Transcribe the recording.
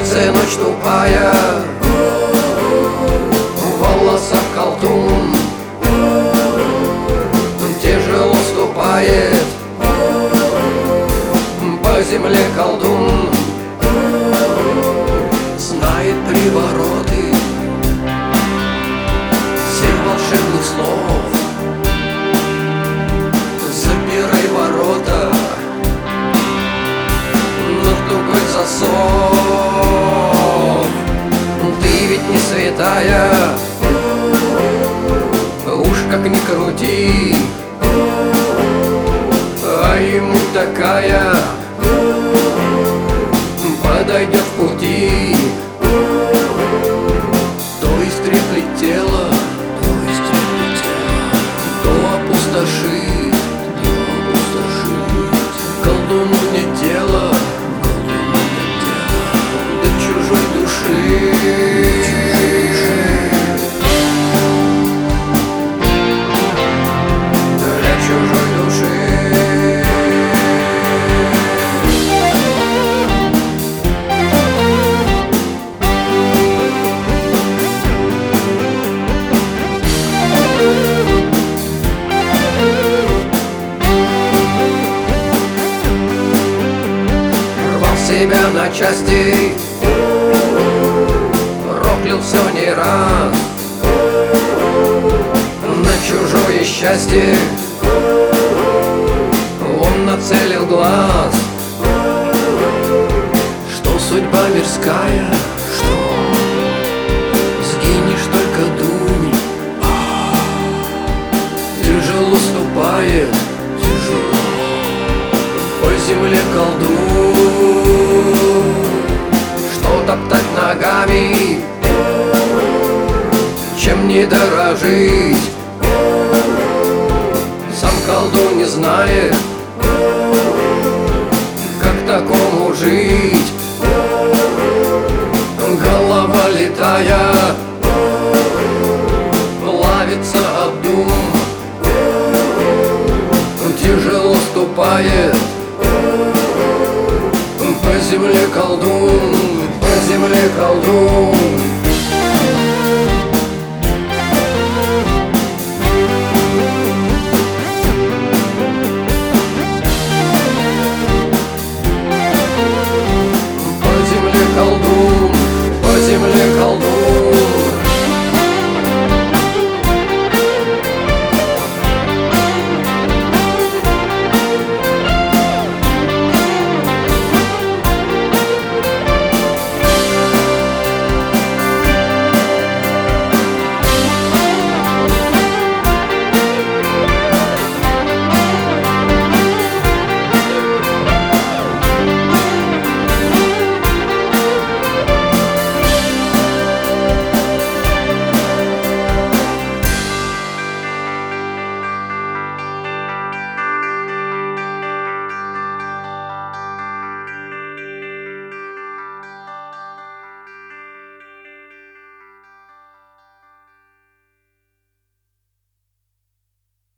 сердце ночь тупая, в волосах колдун, тяжело ступает по земле колдун. Знает привороты всех волшебных слов. Запирай ворота на тугой засов. Ты ведь не святая, уж как ни крути, а ему такая подойдет в пути. То истреблит тело, то опустошит, колдуну нет дела до чужой души. Для чужой души. Себя на части, проклял все не раз, на чужое счастье он нацелил глаз. Что судьба мирская, что сгинешь, только дунь. Тяжело ступает, тяжело по земле колдун. Что топтать ногами, чем не дорожить? Сам колдун не знает, как такому жить. Голова летая, плавится об дум, тяжело ступает по земле колдун, по земле колдун.